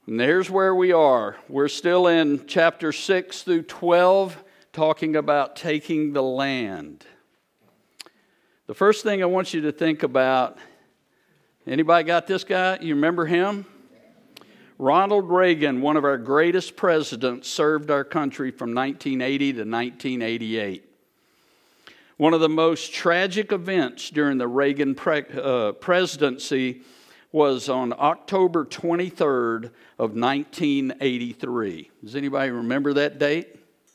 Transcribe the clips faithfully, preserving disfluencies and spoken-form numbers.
And there's where we are. We're still in chapter six through twelve, talking about taking the land. The first thing I want you to think about, anybody got this guy? You remember him? Ronald Reagan, one of our greatest presidents, served our country from nineteen eighty to nineteen eighty-eight. One of the most tragic events during the Reagan pre- uh, presidency was on October twenty-third of nineteen eighty-three. Does anybody remember that date?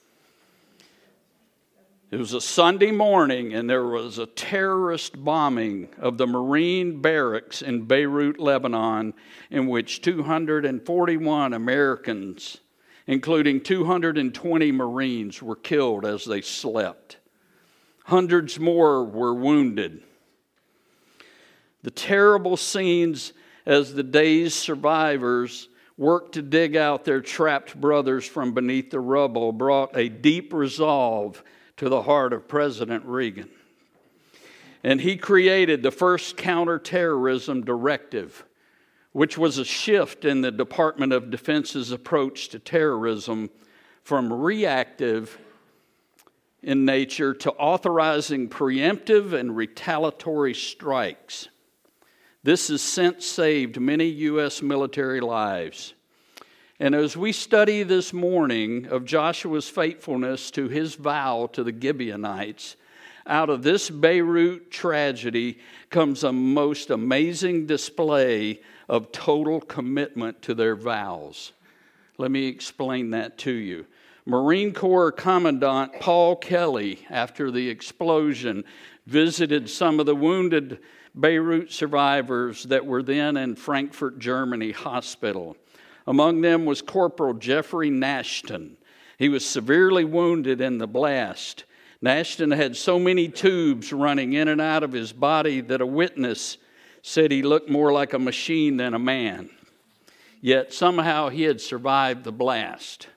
It was a Sunday morning, and there was a terrorist bombing of the Marine barracks in Beirut, Lebanon, in which two hundred forty-one Americans, including two hundred twenty Marines, were killed as they slept. Hundreds more were wounded. The terrible scenes as the dazed survivors worked to dig out their trapped brothers from beneath the rubble brought a deep resolve to the heart of President Reagan. And he created the first counterterrorism directive, which was a shift in the Department of Defense's approach to terrorism from reactive in nature to authorizing preemptive and retaliatory strikes. This has since saved many U S military lives. And as we study this morning of Joshua's faithfulness to his vow to the Gibeonites, out of this Beirut tragedy comes a most amazing display of total commitment to their vows. Let me explain that to you. Marine Corps Commandant Paul Kelly, after the explosion, visited some of the wounded Beirut survivors that were then in Frankfurt, Germany hospital. Among them was Corporal Jeffrey Nashton. He was severely wounded in the blast. Nashton had so many tubes running in and out of his body that a witness said he looked more like a machine than a man. Yet somehow he had survived the blast.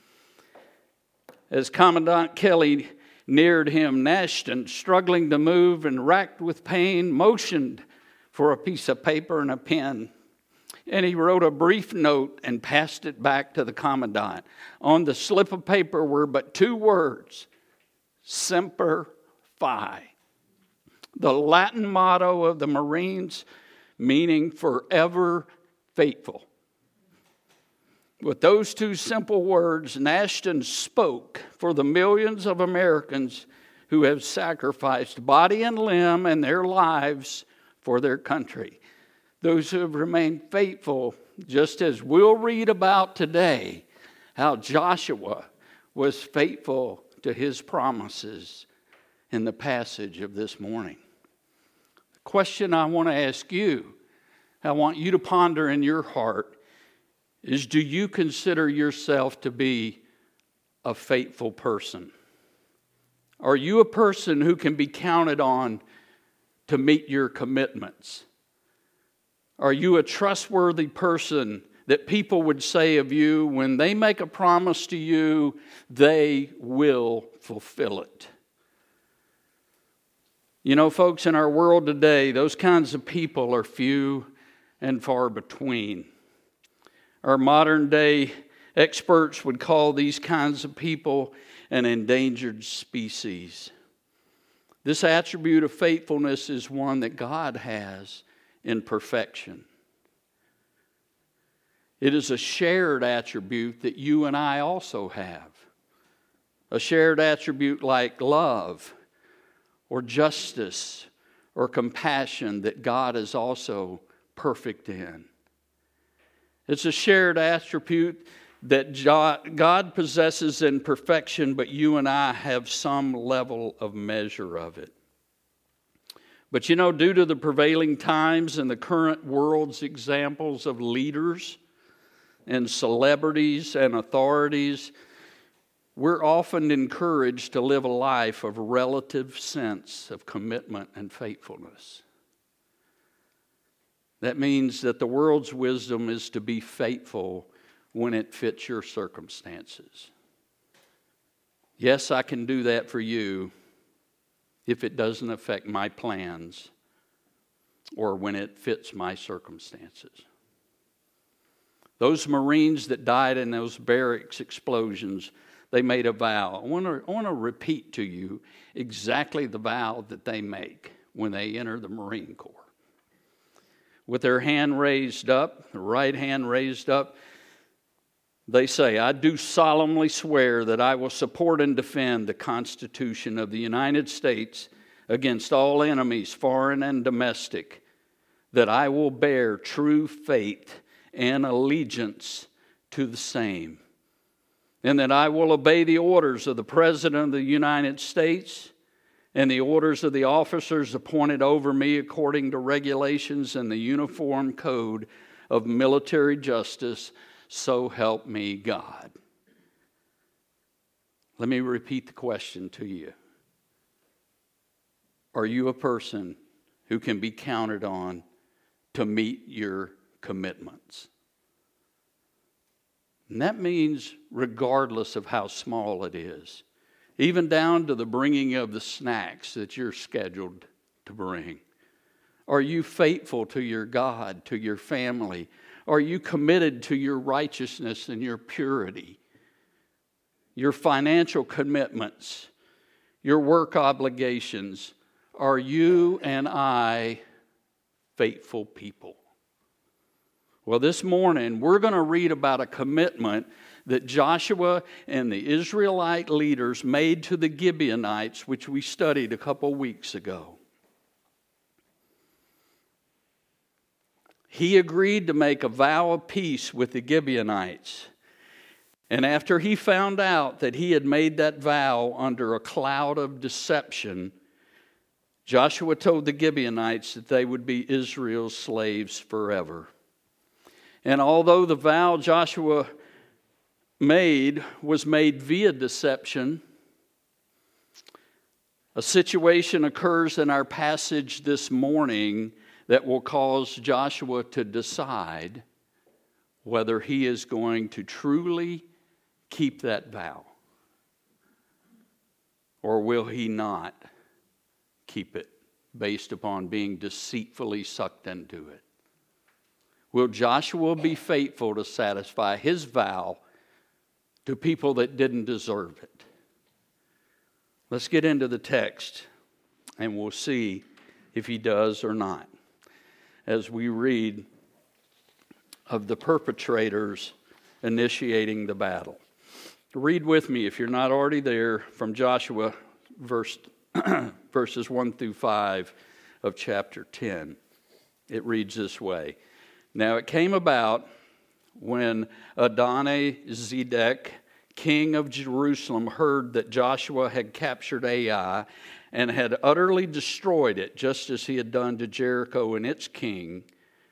As Commandant Kelly neared him, Nashton, struggling to move and racked with pain, motioned for a piece of paper and a pen. And he wrote a brief note and passed it back to the commandant. On the slip of paper were but two words, Semper Fi, the Latin motto of the Marines, meaning forever faithful. With those two simple words, Nashton spoke for the millions of Americans who have sacrificed body and limb and their lives for their country. Those who have remained faithful, just as we'll read about today, how Joshua was faithful to his promises in the passage of this morning. The question I want to ask you, I want you to ponder in your heart, is do you consider yourself to be a faithful person? Are you a person who can be counted on to meet your commitments? Are you a trustworthy person that people would say of you, when they make a promise to you, they will fulfill it? You know, folks, in our world today, those kinds of people are few and far between. Our modern day experts would call these kinds of people an endangered species. This attribute of faithfulness is one that God has in perfection. It is a shared attribute that you and I also have. A shared attribute like love or justice or compassion that God is also perfect in. It's a shared attribute that God possesses in perfection, but you and I have some level of measure of it. But you know, due to the prevailing times and the current world's examples of leaders and celebrities and authorities, we're often encouraged to live a life of relative sense of commitment and faithfulness. That means that the world's wisdom is to be faithful when it fits your circumstances. Yes, I can do that for you if it doesn't affect my plans or when it fits my circumstances. Those Marines that died in those barracks explosions, they made a vow. I want to, I want to repeat to you exactly the vow that they make when they enter the Marine Corps. With their hand raised up, the right hand raised up, they say, I do solemnly swear that I will support and defend the Constitution of the United States against all enemies, foreign and domestic, that I will bear true faith and allegiance to the same, and that I will obey the orders of the President of the United States and the orders of the officers appointed over me according to regulations and the Uniform Code of Military Justice, so help me God. Let me repeat the question to you. Are you a person who can be counted on to meet your commitments? And that means regardless of how small it is, even down to the bringing of the snacks that you're scheduled to bring. Are you faithful to your God, to your family? Are you committed to your righteousness and your purity? Your financial commitments, your work obligations. Are you and I faithful people? Well, this morning we're going to read about a commitment that Joshua and the Israelite leaders made to the Gibeonites, which we studied a couple weeks ago. He agreed to make a vow of peace with the Gibeonites. And after he found out that he had made that vow under a cloud of deception, Joshua told the Gibeonites that they would be Israel's slaves forever. And although the vow Joshua made was made via deception, a situation occurs in our passage this morning that will cause Joshua to decide whether he is going to truly keep that vow, or will he not keep it based upon being deceitfully sucked into it. Will Joshua be faithful to satisfy his vow to people that didn't deserve it? Let's get into the text and we'll see if he does or not, as we read of the perpetrators initiating the battle. Read with me, if you're not already there, from Joshua verse, verses one through five of chapter ten. It reads this way. Now it came about when Adoni-Zedek, king of Jerusalem, heard that Joshua had captured Ai and had utterly destroyed it, just as he had done to Jericho and its king.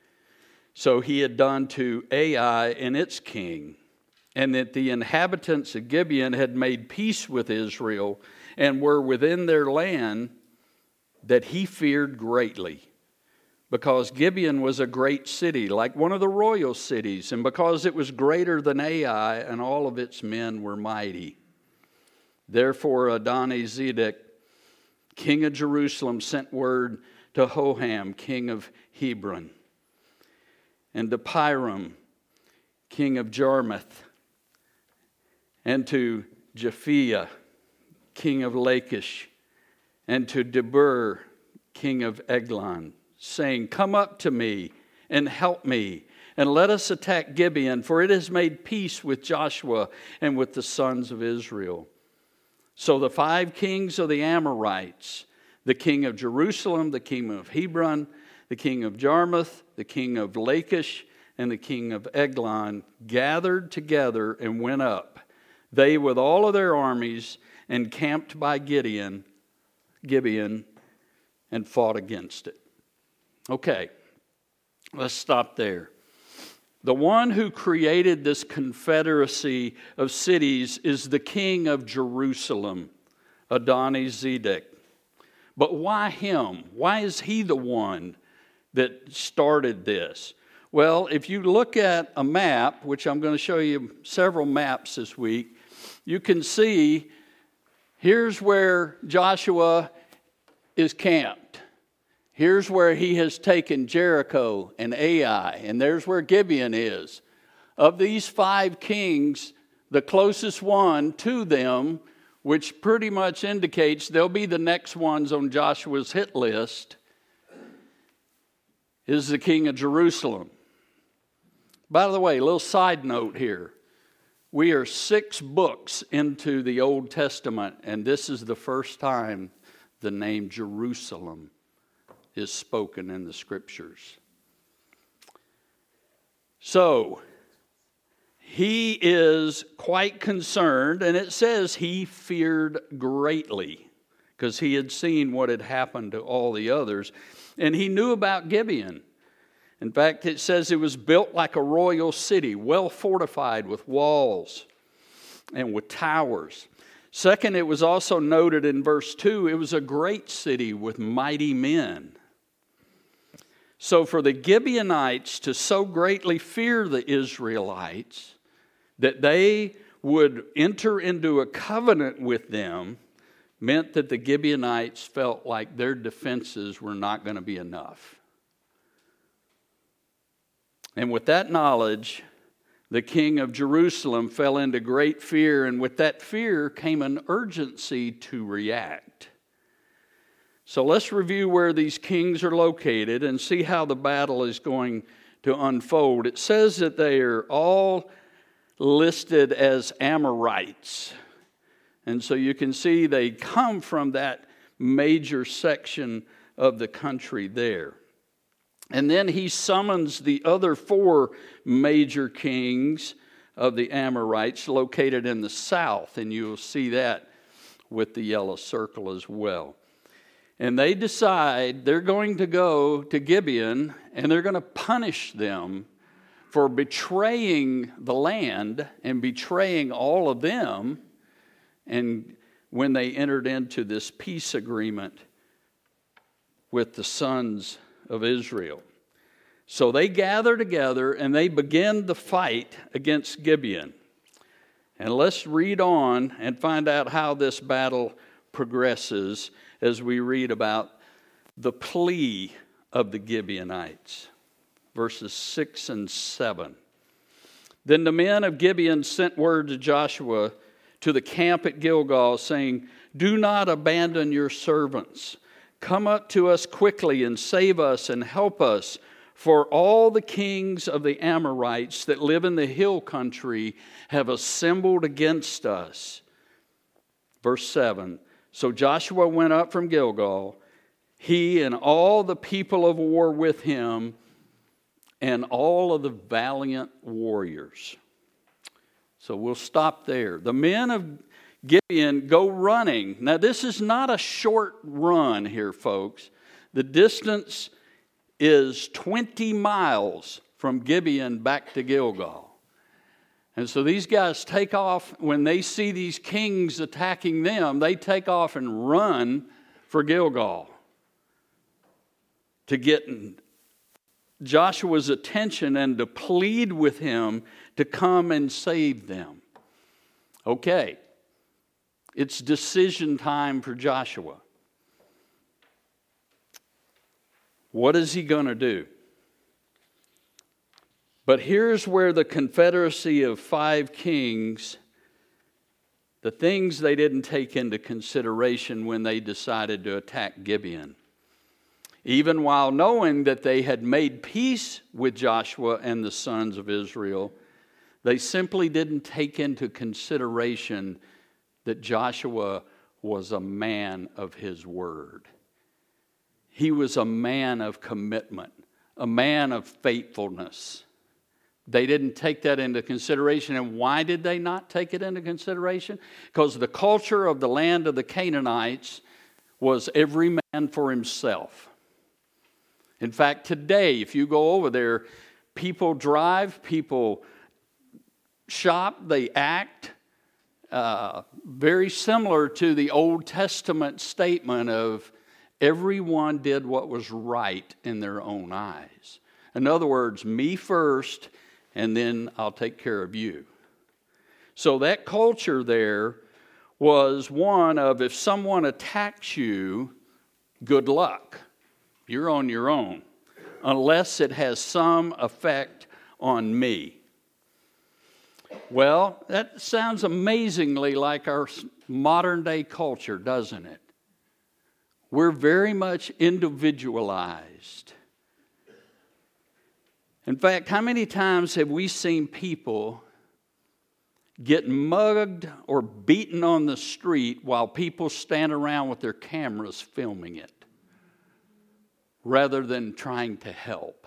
So he had done to Ai and its king, and that the inhabitants of Gibeon had made peace with Israel and were within their land, that he feared greatly. Because Gibeon was a great city, like one of the royal cities, and because it was greater than Ai, and all of its men were mighty. Therefore Adoni-Zedek, king of Jerusalem, sent word to Hoham, king of Hebron, and to Piram, king of Jarmuth, and to Japhia, king of Lachish, and to Debir, king of Eglon, saying, come up to me and help me, and let us attack Gibeon, for it has made peace with Joshua and with the sons of Israel. So the five kings of the Amorites, the king of Jerusalem, the king of Hebron, the king of Jarmuth, the king of Lachish, and the king of Eglon, gathered together and went up, they with all of their armies, and camped by Gideon, Gibeon, and fought against it. Okay, let's stop there. The one who created this confederacy of cities is the king of Jerusalem, Adoni-Zedek. But why him? Why is he the one that started this? Well, if you look at a map, which I'm going to show you several maps this week, you can see here's where Joshua is camped. Here's where he has taken Jericho and Ai, and there's where Gibeon is. of these five kings, the closest one to them, which pretty much indicates they'll be the next ones on Joshua's hit list, is the king of Jerusalem. By the way, a little side note here. We are six books into the Old Testament, and this is the first time the name Jerusalem is spoken in the Scriptures. So, he is quite concerned, and it says he feared greatly because he had seen what had happened to all the others, and he knew about Gibeon. In fact, it says it was built like a royal city, well fortified with walls and with towers. Second, it was also noted in verse two, it was a great city with mighty men. So for the Gibeonites to so greatly fear the Israelites that they would enter into a covenant with them meant that the Gibeonites felt like their defenses were not going to be enough. And with that knowledge, the king of Jerusalem fell into great fear, and with that fear came an urgency to react. So let's review where these kings are located and see how the battle is going to unfold. It says that they are all listed as Amorites. And so you can see they come from that major section of the country there. And then he summons the other four major kings of the Amorites located in the south. And you'll see that with the yellow circle as well. And they decide they're going to go to Gibeon and they're going to punish them for betraying the land and betraying all of them. And when they entered into this peace agreement with the sons of Israel. So they gather together and they begin the fight against Gibeon. And let's read on and find out how this battle progresses as we read about the plea of the Gibeonites. Verses six and seven. Then the men of Gibeon sent word to Joshua to the camp at Gilgal, saying, "Do not abandon your servants. Come up to us quickly and save us and help us, for all the kings of the Amorites that live in the hill country have assembled against us." Verse seven. So Joshua went up from Gilgal, he and all the people of war with him, and all of the valiant warriors. So we'll stop there. The men of Gibeon go running. Now this is not a short run here, folks. The distance is twenty miles from Gibeon back to Gilgal. And so these guys take off. When they see these kings attacking them, they take off and run for Gilgal to get Joshua's attention and to plead with him to come and save them. Okay, it's decision time for Joshua. What is he going to do? But here's where the confederacy of five kings, the things they didn't take into consideration when they decided to attack Gibeon. Even while knowing that they had made peace with Joshua and the sons of Israel, they simply didn't take into consideration that Joshua was a man of his word. He was a man of commitment, a man of faithfulness. They didn't take that into consideration. And why did they not take it into consideration? Because the culture of the land of the Canaanites was every man for himself. In fact, today, if you go over there, people drive, people shop, they act uh, very similar to the Old Testament statement of everyone did what was right in their own eyes. In other words, me first, and then I'll take care of you. So that culture there was one of, if someone attacks you, good luck. You're on your own, unless it has some effect on me. Well, that sounds amazingly like our modern day culture, doesn't it? We're very much individualized. In fact, how many times have we seen people get mugged or beaten on the street while people stand around with their cameras filming it, rather than trying to help?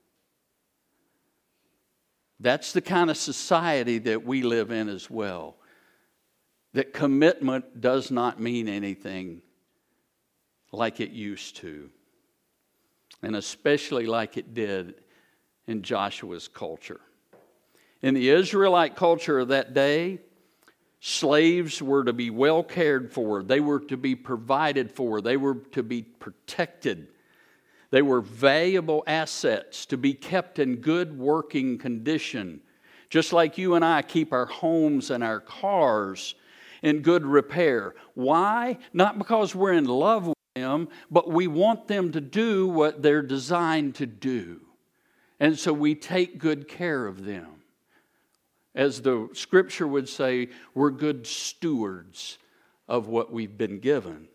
That's the kind of society that we live in as well. That commitment does not mean anything like it used to, and especially like it did in Joshua's culture. In the Israelite culture of that day, slaves were to be well cared for. They were to be provided for. They were to be protected. They were valuable assets to be kept in good working condition. Just like you and I keep our homes and our cars in good repair. Why? Not because we're in love with them, but we want them to do what they're designed to do. And so we take good care of them. As the scripture would say, we're good stewards of what we've been given.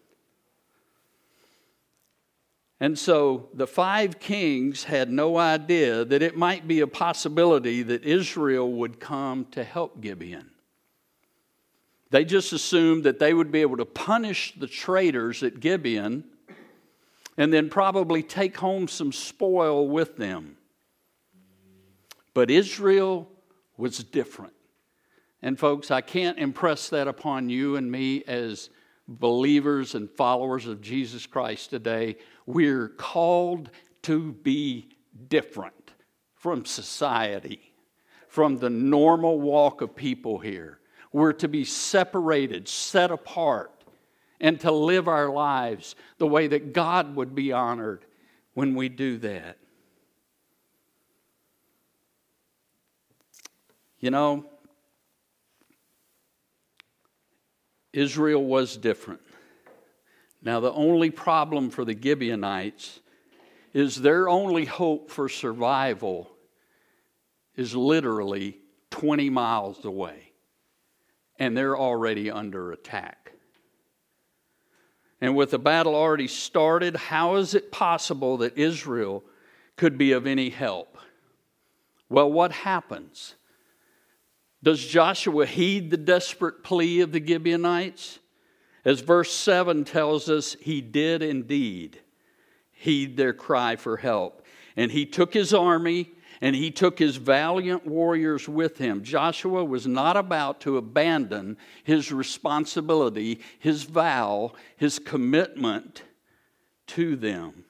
And so the five kings had no idea that it might be a possibility that Israel would come to help Gibeon. They just assumed that they would be able to punish the traitors at Gibeon and then probably take home some spoil with them. But Israel was different. And folks, I can't impress that upon you and me as believers and followers of Jesus Christ today. We're called to be different from society, from the normal walk of people here. We're to be separated, set apart, and to live our lives the way that God would be honored when we do that. You know, Israel was different. Now, the only problem for the Gibeonites is their only hope for survival is literally twenty miles away, and they're already under attack. And with the battle already started, how is it possible that Israel could be of any help? Well, what happens? Does Joshua heed the desperate plea of the Gibeonites? As verse seven tells us, he did indeed heed their cry for help. And he took his army and he took his valiant warriors with him. Joshua was not about to abandon his responsibility, his vow, his commitment to them.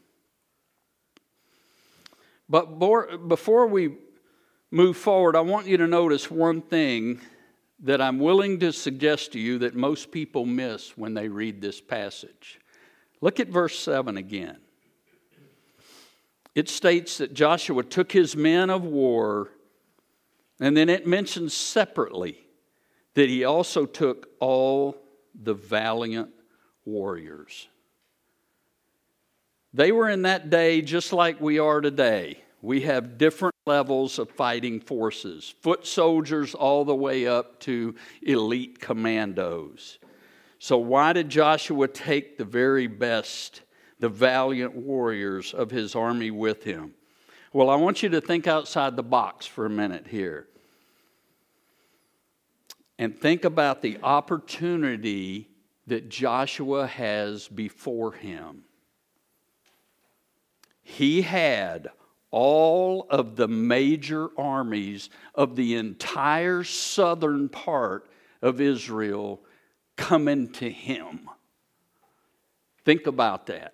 But before we move forward, I want you to notice one thing that I'm willing to suggest to you that most people miss when they read this passage. Look at verse seven again. It states that Joshua took his men of war, and then it mentions separately that he also took all the valiant warriors. They were in that day just like we are today. We have different levels of fighting forces, foot soldiers all the way up to elite commandos. So why did Joshua take the very best, the valiant warriors of his army with him? Well, I want you to think outside the box for a minute here. And think about the opportunity that Joshua has before him. He had all of the major armies of the entire southern part of Israel coming to him. Think about that.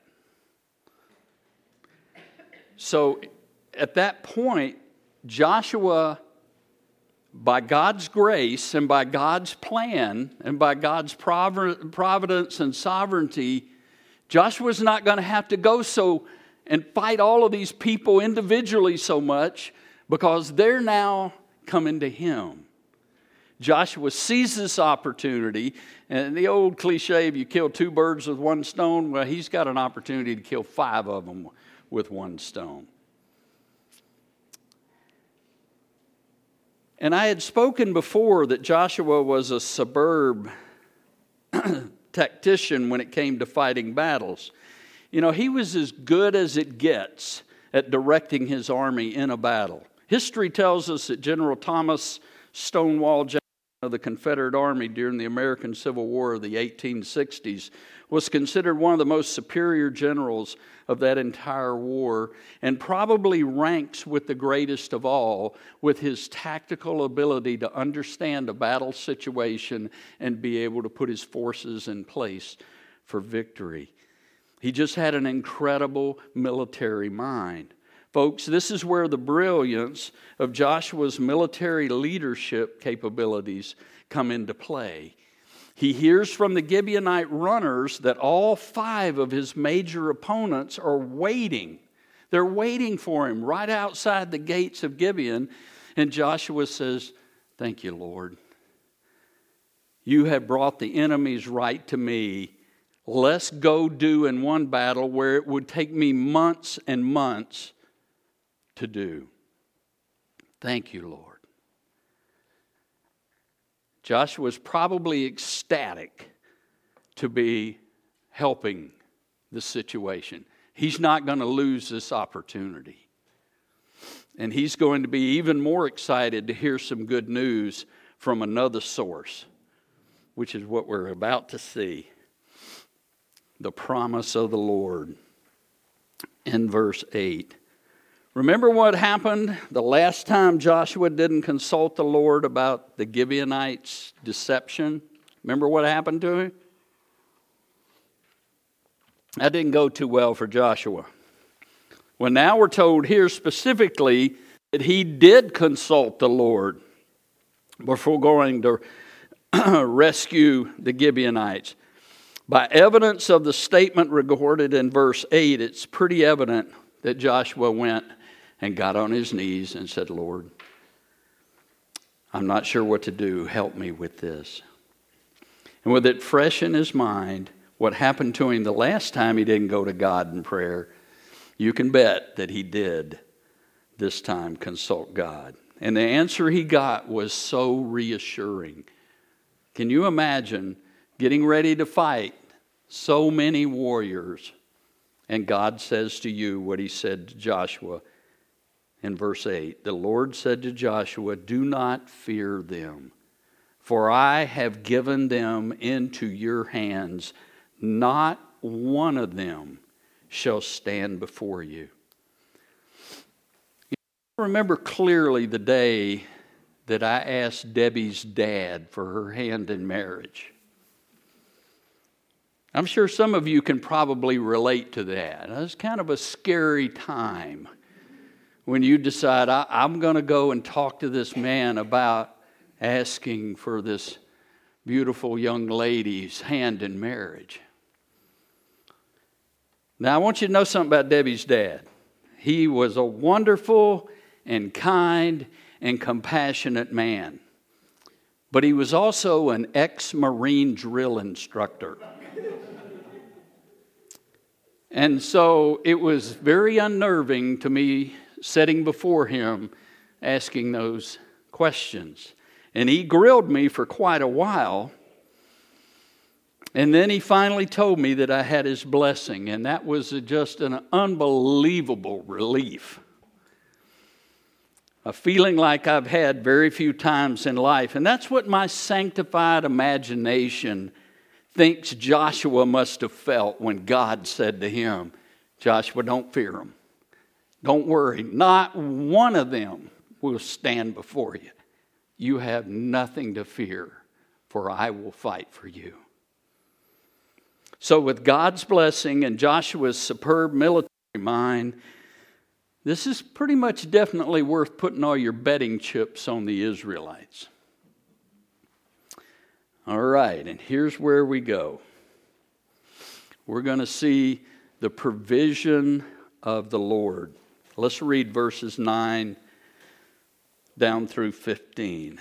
So at that point, Joshua, by God's grace and by God's plan and by God's providence and sovereignty, Joshua's not going to have to go so and fight all of these people individually so much, because they're now coming to him. Joshua sees this opportunity, and the old cliche, if you kill two birds with one stone, well, he's got an opportunity to kill five of them with one stone. And I had spoken before that Joshua was a superb tactician when it came to fighting battles. You know, he was as good as it gets at directing his army in a battle. History tells us that General Thomas Stonewall Jackson of the Confederate Army during the American Civil War of the eighteen sixties was considered one of the most superior generals of that entire war, and probably ranks with the greatest of all with his tactical ability to understand a battle situation and be able to put his forces in place for victory. He just had an incredible military mind. Folks, this is where the brilliance of Joshua's military leadership capabilities come into play. He hears from the Gibeonite runners that all five of his major opponents are waiting. They're waiting for him right outside the gates of Gibeon. And Joshua says, "Thank you, Lord. You have brought the enemies right to me. Let's go do in one battle where it would take me months and months to do. Thank you, Lord." Joshua was probably ecstatic to be helping the situation. He's not going to lose this opportunity. And he's going to be even more excited to hear some good news from another source, which is what we're about to see. The promise of the Lord in verse eight. Remember what happened the last time Joshua didn't consult the Lord about the Gibeonites' deception? Remember what happened to him? That didn't go too well for Joshua. Well, now we're told here specifically that he did consult the Lord before going to rescue the Gibeonites. By evidence of the statement recorded in verse eight, it's pretty evident that Joshua went and got on his knees and said, "Lord, I'm not sure what to do. Help me with this." And with it fresh in his mind, what happened to him the last time he didn't go to God in prayer, you can bet that he did this time consult God. And the answer he got was so reassuring. Can you imagine getting ready to fight so many warriors, and God says to you what he said to Joshua in verse eight. The Lord said to Joshua, "Do not fear them, for I have given them into your hands. Not one of them shall stand before you." I remember clearly the day that I asked Debbie's dad for her hand in marriage. I'm sure some of you can probably relate to that. It was kind of a scary time when you decide, I, I'm going to go and talk to this man about asking for this beautiful young lady's hand in marriage. Now, I want you to know something about Debbie's dad. He was a wonderful and kind and compassionate man. But he was also an ex-Marine drill instructor. And so it was very unnerving to me sitting before him asking those questions. And he grilled me for quite a while. And then he finally told me that I had his blessing. And that was just an unbelievable relief. A feeling like I've had very few times in life. And that's what my sanctified imagination thinks Joshua must have felt when God said to him, "Joshua, don't fear them. Don't worry. Not one of them will stand before you. You have nothing to fear, for I will fight for you." So with God's blessing and Joshua's superb military mind, this is pretty much definitely worth putting all your betting chips on the Israelites. All right, and here's where we go. We're going to see the provision of the Lord. Let's read verses nine down through fifteen.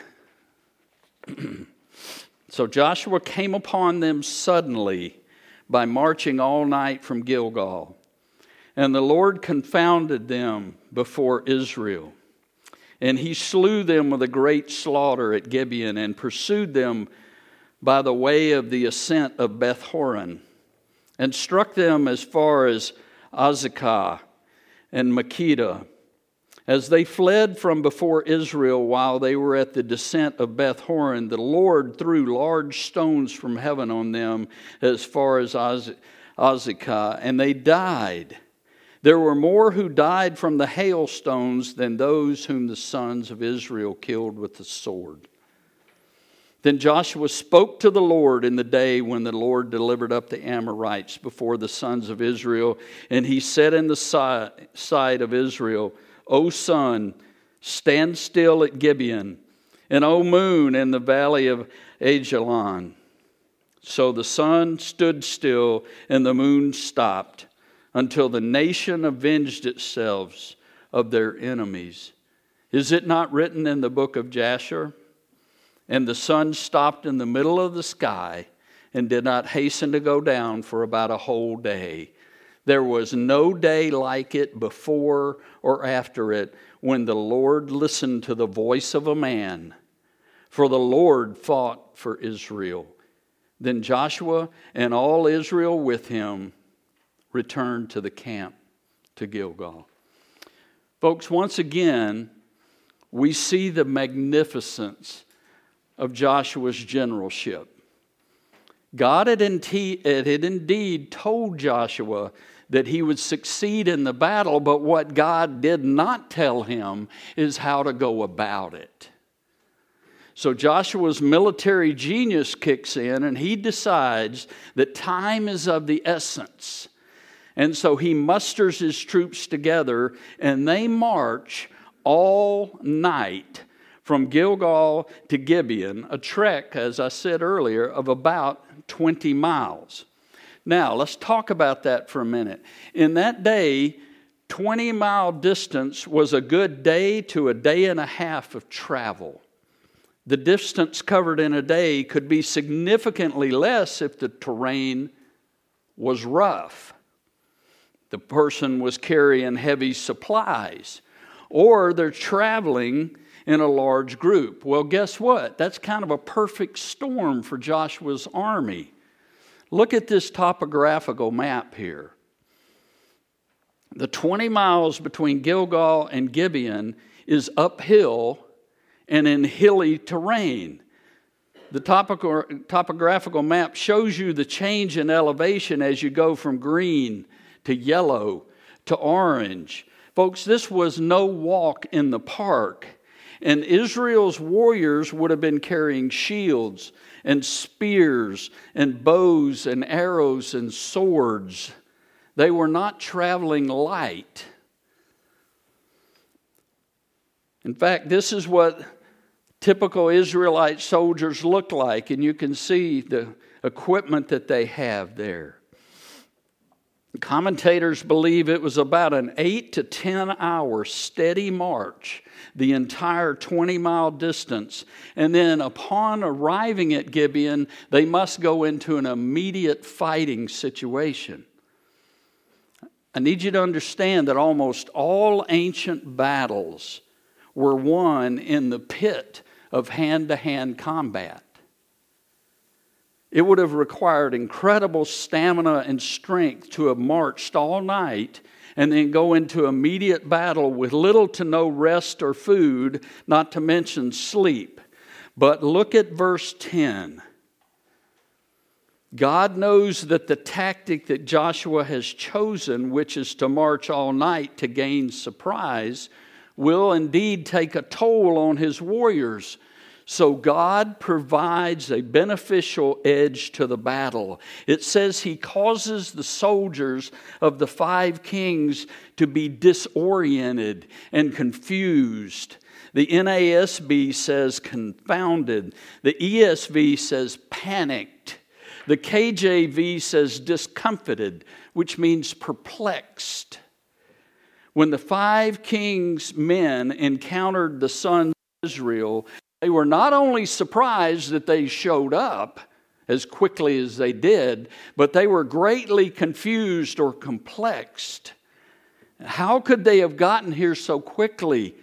So Joshua came upon them suddenly by marching all night from Gilgal, and the Lord confounded them before Israel. And he slew them with a great slaughter at Gibeon and pursued them by the way of the ascent of Beth Horon and struck them as far as Azekah and Makkedah. As they fled from before Israel while they were at the descent of Beth Horon, the Lord threw large stones from heaven on them as far as Azekah, and they died. There were more who died from the hailstones than those whom the sons of Israel killed with the sword. Then Joshua spoke to the Lord in the day when the Lord delivered up the Amorites before the sons of Israel, and he said in the sight of Israel, O sun, stand still at Gibeon, and O moon in the valley of Ajalon. So the sun stood still, and the moon stopped, until the nation avenged itself of their enemies. Is it not written in the book of Jasher? And the sun stopped in the middle of the sky and did not hasten to go down for about a whole day. There was no day like it before or after it when the Lord listened to the voice of a man. For the Lord fought for Israel. Then Joshua and all Israel with him returned to the camp to Gilgal. Folks, once again, we see the magnificence of Joshua's generalship. God had indeed told Joshua that he would succeed in the battle, but what God did not tell him is how to go about it. So Joshua's military genius kicks in, and he decides that time is of the essence. And so he musters his troops together, and they march all night from Gilgal to Gibeon, a trek, as I said earlier, of about twenty miles. Now, let's talk about that for a minute. In that day, twenty-mile distance was a good day to a day and a half of travel. The distance covered in a day could be significantly less if the terrain was rough. The person was carrying heavy supplies, or they're traveling in a large group. Well, guess what? That's kind of a perfect storm for Joshua's army. Look at this topographical map here. The twenty miles between Gilgal and Gibeon is uphill and in hilly terrain. The topico- topographical map shows you the change in elevation as you go from green to yellow to orange. Folks, this was no walk in the park. And Israel's warriors would have been carrying shields and spears and bows and arrows and swords. They were not traveling light. In fact, this is what typical Israelite soldiers look like, and you can see the equipment that they have there. Commentators believe it was about an eight to ten hour steady march, the entire twenty mile distance. And then upon arriving at Gibeon, they must go into an immediate fighting situation. I need you to understand that almost all ancient battles were won in the pit of hand-to-hand combat. It would have required incredible stamina and strength to have marched all night and then go into immediate battle with little to no rest or food, not to mention sleep. But look at verse ten. God knows that the tactic that Joshua has chosen, which is to march all night to gain surprise, will indeed take a toll on his warriors. So God provides a beneficial edge to the battle. It says he causes the soldiers of the five kings to be disoriented and confused. The N A S B says confounded. The E S V says panicked. The K J V says discomfited, which means perplexed. When the five kings' men encountered the sons of Israel, they were not only surprised that they showed up as quickly as they did, but they were greatly confused or complexed. How could they have gotten here so quickly?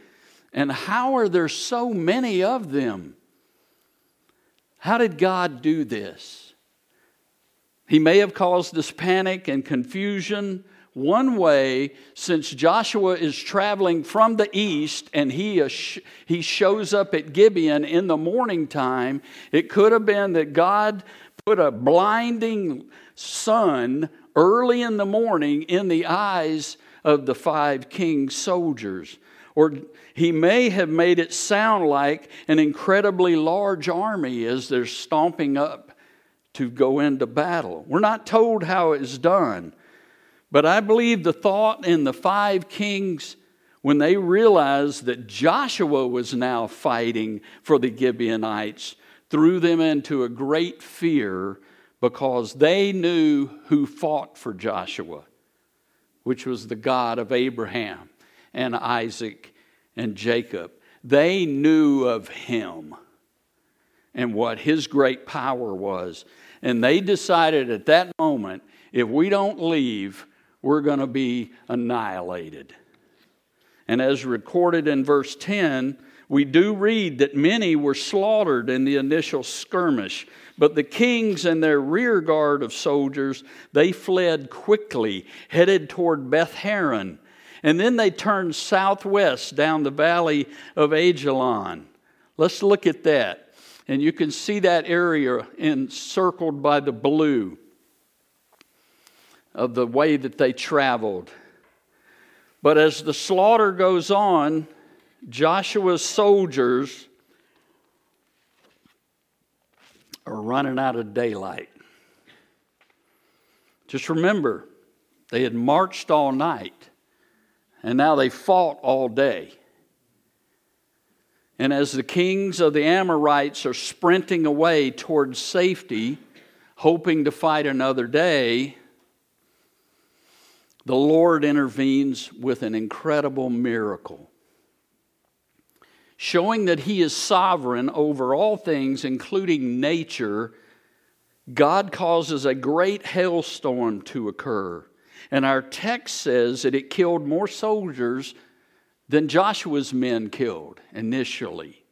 And how are there so many of them? How did God do this? He may have caused this panic and confusion one way, since Joshua is traveling from the east and he, he shows up at Gibeon in the morning time. It could have been that God put a blinding sun early in the morning in the eyes of the five king's soldiers. Or he may have made it sound like an incredibly large army as they're stomping up to go into battle. We're not told how it is done. But I believe the thought in the five kings, when they realized that Joshua was now fighting for the Gibeonites, threw them into a great fear, because they knew who fought for Joshua, which was the God of Abraham and Isaac and Jacob. They knew of him and what his great power was. And they decided at that moment, if we don't leave, we're going to be annihilated. And as recorded in verse ten, we do read that many were slaughtered in the initial skirmish. But the kings and their rear guard of soldiers, they fled quickly, headed toward Beth Horon. And then they turned southwest down the valley of Ajalon. Let's look at that. And you can see that area encircled by the blue of the way that they traveled. But as the slaughter goes on, Joshua's soldiers are running out of daylight. Just remember, they had marched all night, and now they fought all day. And as the kings of the Amorites are sprinting away towards safety, hoping to fight another day, the Lord intervenes with an incredible miracle, showing that He is sovereign over all things, including nature. God causes a great hailstorm to occur. And our text says that it killed more soldiers than Joshua's men killed initially.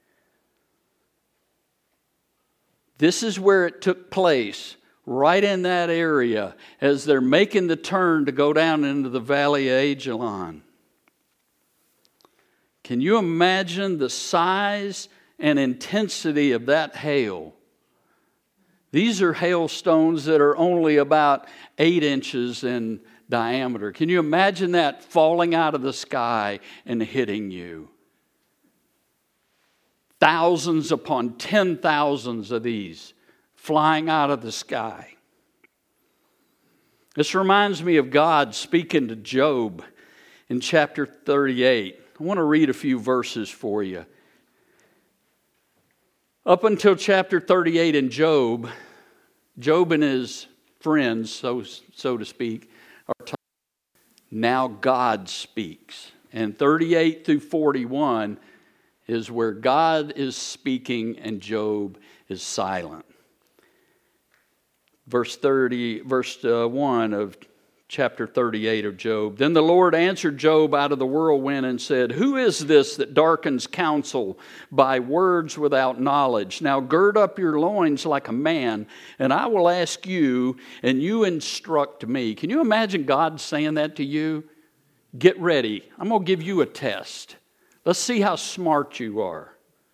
This is where it took place, right in that area, as they're making the turn to go down into the valley of Ajalon. Can you imagine the size and intensity of that hail? These are hailstones that are only about eight inches in diameter. Can you imagine that falling out of the sky and hitting you? Thousands upon ten thousands of these flying out of the sky. This reminds me of God speaking to Job in chapter thirty-eight. I want to read a few verses for you. Up until chapter thirty-eight in Job, Job and his friends, so, so to speak, are talking. Now God speaks. And thirty-eight through forty-one is where God is speaking and Job is silent. Verse thirty, verse uh, one of chapter thirty-eight of Job. Then the Lord answered Job out of the whirlwind and said, "Who is this that darkens counsel by words without knowledge? Now gird up your loins like a man, and I will ask you, and you instruct me." Can you imagine God saying that to you? Get ready. I'm going to give you a test. Let's see how smart you are.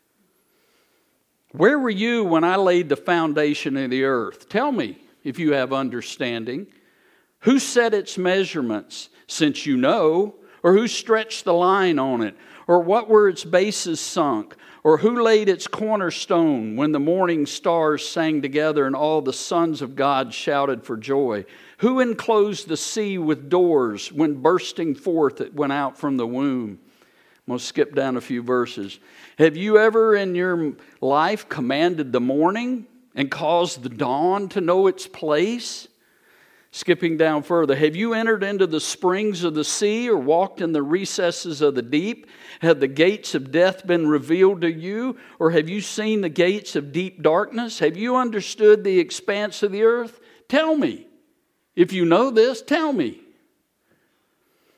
Where were you when I laid the foundation of the earth? Tell me if you have understanding. Who set its measurements, since you know? Or who stretched the line on it? Or what were its bases sunk? Or who laid its cornerstone when the morning stars sang together and all the sons of God shouted for joy? Who enclosed the sea with doors when bursting forth it went out from the womb? I'm going to skip down a few verses. Have you ever in your life commanded the morning and caused the dawn to know its place? Skipping down further, have you entered into the springs of the sea or walked in the recesses of the deep? Have the gates of death been revealed to you? Or have you seen the gates of deep darkness? Have you understood the expanse of the earth? Tell me. If you know this, tell me.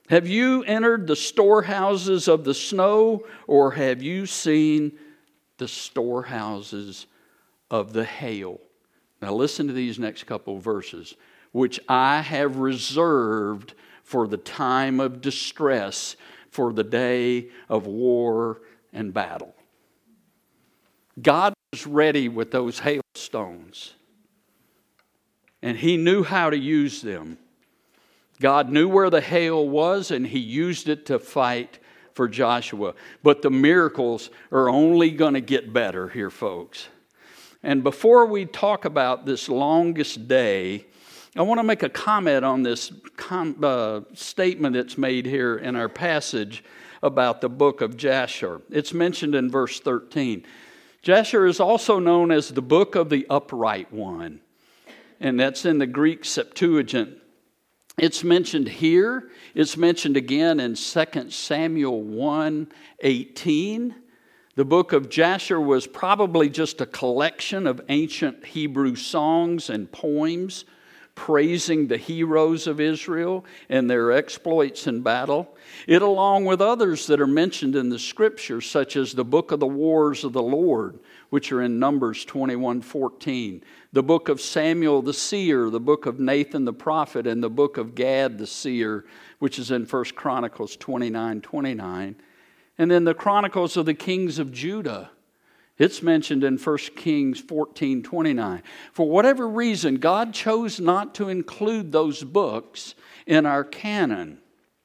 Have you entered the storehouses of the snow, or have you seen the storehouses of the hail? Now listen to these next couple of verses. Which I have reserved for the time of distress, for the day of war and battle. God was ready with those hailstones. And He knew how to use them. God knew where the hail was, and He used it to fight for Joshua. But the miracles are only going to get better here, folks. And before we talk about this longest day, I want to make a comment on this com- uh, statement that's made here in our passage about the book of Jasher. It's mentioned in verse thirteen. Jasher is also known as the book of the upright one, and that's in the Greek Septuagint. It's mentioned here. It's mentioned again in Second Samuel one eighteen. The book of Jasher was probably just a collection of ancient Hebrew songs and poems praising the heroes of Israel and their exploits in battle. It, along with others that are mentioned in the Scriptures, such as the book of the wars of the Lord, which are in Numbers twenty-one fourteen, the book of Samuel the seer, the book of Nathan the prophet, and the book of Gad the seer, which is in First Chronicles twenty-nine twenty-nine, and then the Chronicles of the kings of Judah. It's mentioned in First Kings fourteen twenty-nine. For whatever reason, God chose not to include those books in our canon.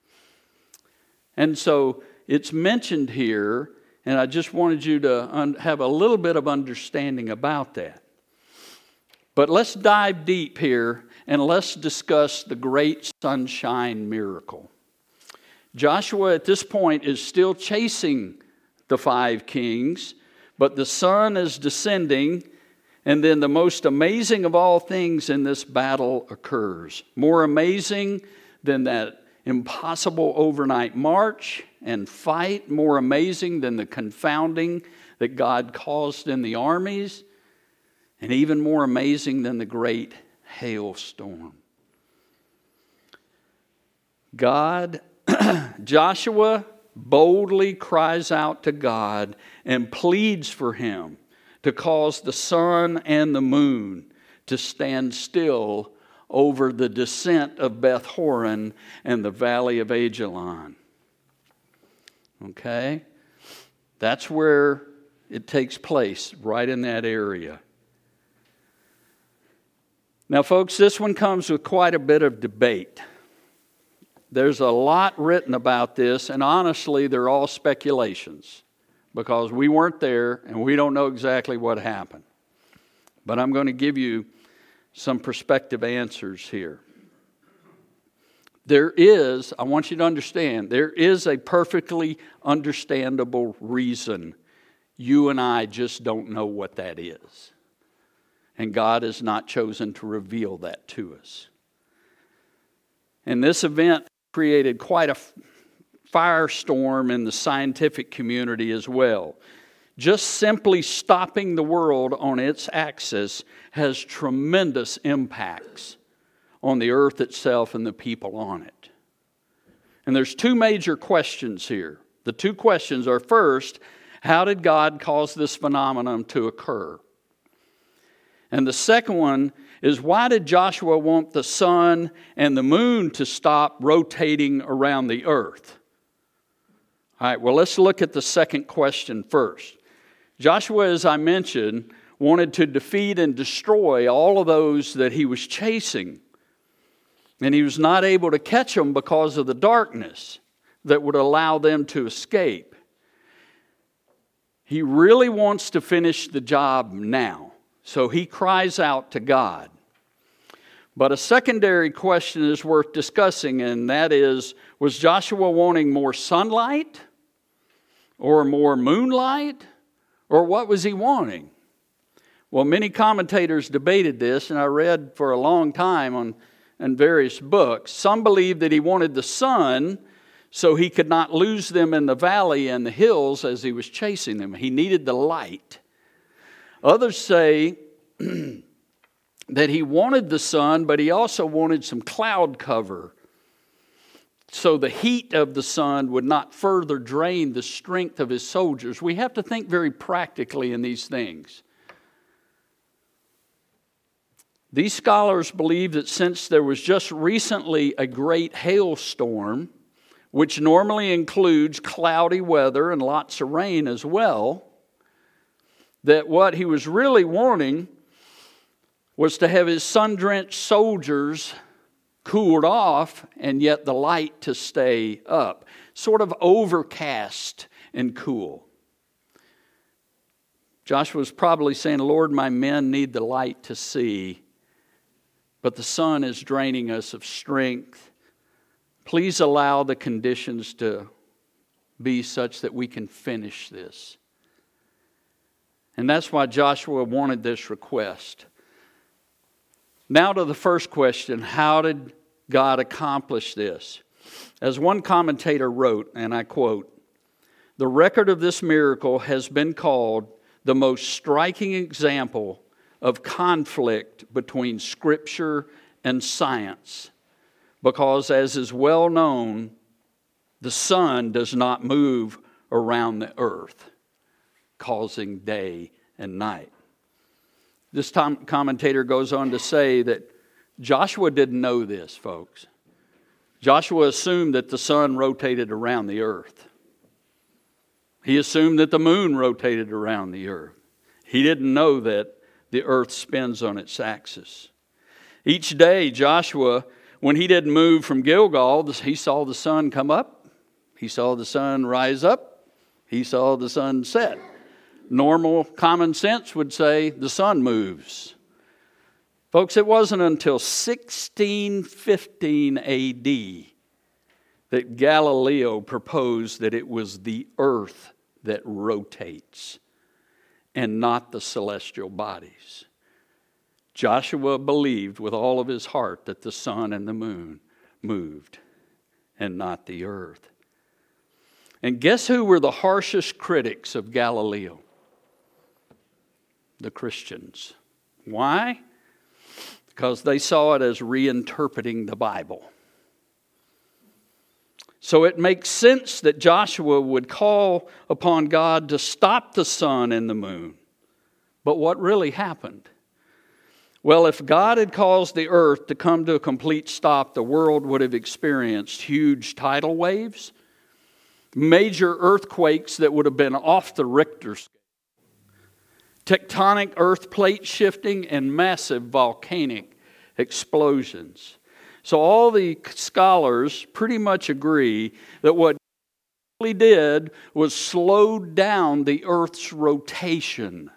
And so it's mentioned here, and I just wanted you to un- have a little bit of understanding about that. But let's dive deep here, and let's discuss the great sunshine miracle. Joshua at this point is still chasing the five kings, but the sun is descending, and then the most amazing of all things in this battle occurs. More amazing than that impossible overnight march and fight, more amazing than the confounding that God caused in the armies, and even more amazing than the great hailstorm. God, Joshua boldly cries out to God and pleads for Him to cause the sun and the moon to stand still over the descent of Beth Horon and the valley of Ajalon. Okay? That's where it takes place, right in that area. Now, folks, this one comes with quite a bit of debate. There's a lot written about this, and honestly, they're all speculations because we weren't there and we don't know exactly what happened. But I'm going to give you some perspective answers here. There is, I want you to understand, there is a perfectly understandable reason. You and I just don't know what that is. And God has not chosen to reveal that to us. And this event created quite a firestorm in the scientific community as well. Just simply stopping the world on its axis has tremendous impacts on the earth itself and the people on it. And there's two major questions here. The two questions are, first, how did God cause this phenomenon to occur? And the second one is, why did Joshua want the sun and the moon to stop rotating around the earth? All right, well, let's look at the second question first. Joshua, as I mentioned, wanted to defeat and destroy all of those that he was chasing. And he was not able to catch them because of the darkness that would allow them to escape. He really wants to finish the job now. So he cries out to God. But a secondary question is worth discussing, and that is, was Joshua wanting more sunlight or more moonlight, or what was he wanting? Well, many commentators debated this, and I read for a long time on in various books. Some believed that he wanted the sun so he could not lose them in the valley and the hills as he was chasing them. He needed the light. Others say that he wanted the sun, but he also wanted some cloud cover so the heat of the sun would not further drain the strength of his soldiers. We have to think very practically in these things. These scholars believe that since there was just recently a great hailstorm, which normally includes cloudy weather and lots of rain as well, that what he was really wanting was to have his sun-drenched soldiers cooled off and yet the light to stay up. Sort of overcast and cool. Joshua's probably saying, Lord, my men need the light to see, but the sun is draining us of strength. Please allow the conditions to be such that we can finish this. And that's why Joshua wanted this request. Now to the first question, how did God accomplish this? As one commentator wrote, and I quote, "The record of this miracle has been called the most striking example of conflict between Scripture and science, because as is well known, the sun does not move around the earth, causing day and night." This time, commentator goes on to say that Joshua didn't know this, folks. Joshua assumed that the sun rotated around the earth. He assumed that the moon rotated around the earth. He didn't know that the earth spins on its axis. Each day, Joshua, when he didn't move from Gilgal, he saw the sun come up. He saw the sun rise up. He saw the sun set. Normal common sense would say the sun moves. Folks, it wasn't until sixteen fifteen A D that Galileo proposed that it was the earth that rotates and not the celestial bodies. Joshua believed with all of his heart that the sun and the moon moved and not the earth. And guess who were the harshest critics of Galileo? The Christians. Why? Because they saw it as reinterpreting the Bible. So it makes sense that Joshua would call upon God to stop the sun and the moon. But what really happened? Well, if God had caused the earth to come to a complete stop, the world would have experienced huge tidal waves, major earthquakes that would have been off the Richter scale, tectonic earth plate shifting, and massive volcanic explosions. So all the scholars pretty much agree that what he really did was slow down the earth's rotation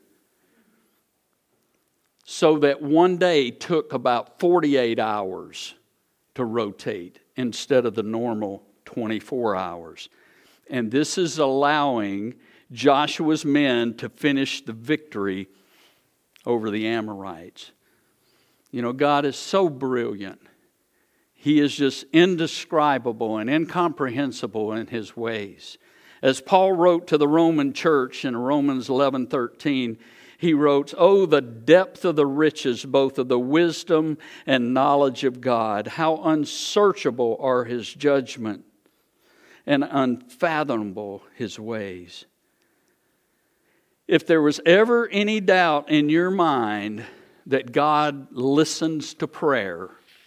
so that one day took about forty-eight hours to rotate instead of the normal twenty-four hours. And this is allowing Joshua's men to finish the victory over the Amorites. You know, God is so brilliant. He is just indescribable and incomprehensible in His ways. As Paul wrote to the Roman church in Romans eleven thirteen, he wrote, "Oh, the depth of the riches, both of the wisdom and knowledge of God. How unsearchable are His judgment and unfathomable His ways." If there was ever any doubt in your mind that God listens to prayer,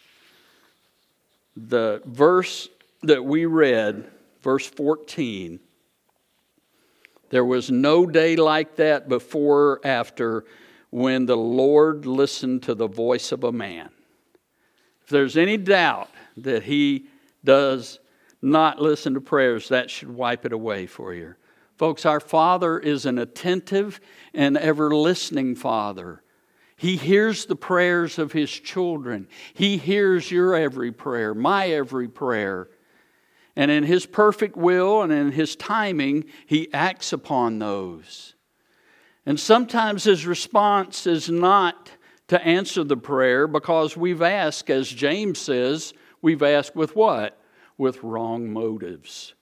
the verse that we read, verse fourteen, there was no day like that before or after when the Lord listened to the voice of a man. If there's any doubt that He does not listen to prayers, that should wipe it away for you. Folks, our Father is an attentive and ever-listening Father. He hears the prayers of His children. He hears your every prayer, my every prayer. And in His perfect will and in His timing, He acts upon those. And sometimes His response is not to answer the prayer because we've asked, as James says, we've asked with what? With wrong motives.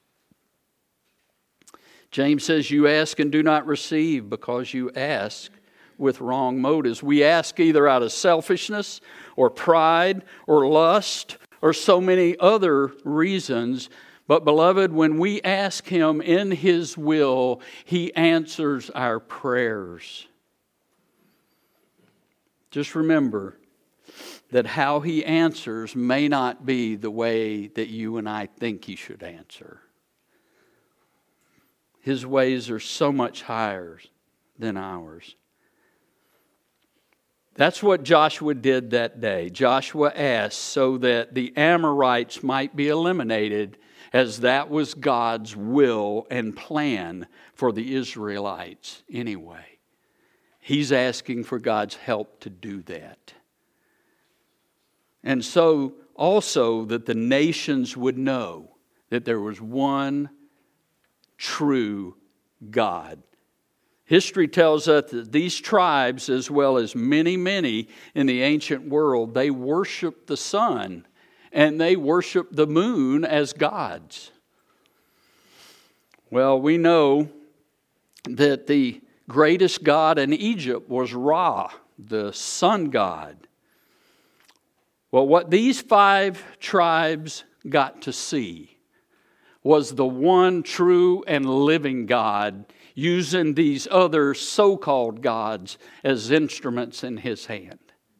James says, you ask and do not receive because you ask with wrong motives. We ask either out of selfishness or pride or lust or so many other reasons. But beloved, when we ask Him in His will, He answers our prayers. Just remember that how He answers may not be the way that you and I think He should answer. His ways are so much higher than ours. That's what Joshua did that day. Joshua asked so that the Amorites might be eliminated, as that was God's will and plan for the Israelites anyway. He's asking for God's help to do that. And so also that the nations would know that there was one true God. History tells us that these tribes, as well as many, many in the ancient world, they worshiped the sun and they worshiped the moon as gods. Well, we know that the greatest god in Egypt was Ra, the sun god. Well, what these five tribes got to see was the one true and living God, using these other so-called gods as instruments in His hand.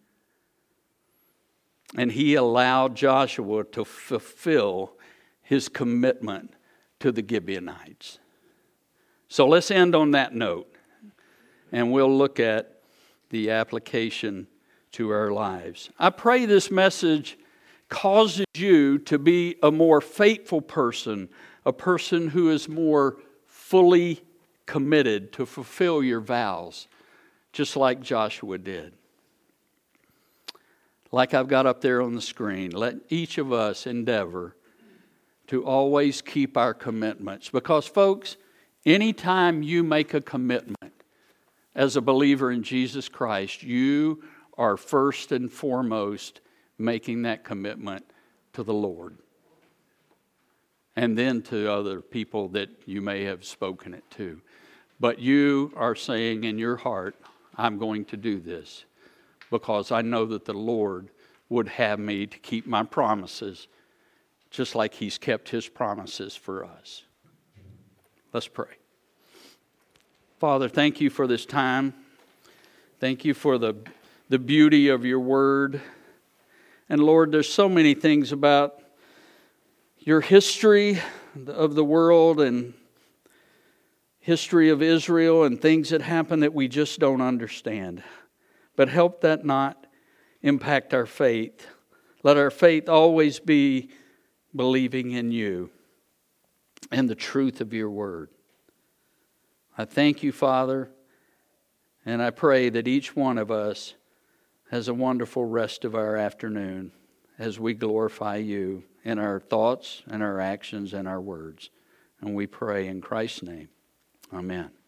And He allowed Joshua to fulfill his commitment to the Gibeonites. So let's end on that note, and we'll look at the application to our lives. I pray this message causes you to be a more faithful person, a person who is more fully committed to fulfill your vows, just like Joshua did. Like I've got up there on the screen, let each of us endeavor to always keep our commitments. Because, folks, anytime you make a commitment as a believer in Jesus Christ, you are first and foremost making that commitment to the Lord. And then to other people that you may have spoken it to. But you are saying in your heart, I'm going to do this because I know that the Lord would have me to keep my promises just like He's kept His promises for us. Let's pray. Father, thank You for this time. Thank You for the, the beauty of Your word. And Lord, there's so many things about Your history of the world and history of Israel and things that happen that we just don't understand. But help that not impact our faith. Let our faith always be believing in You and the truth of Your word. I thank You, Father, and I pray that each one of us has a wonderful rest of our afternoon as we glorify You in our thoughts and our actions and our words. And we pray in Christ's name. Amen.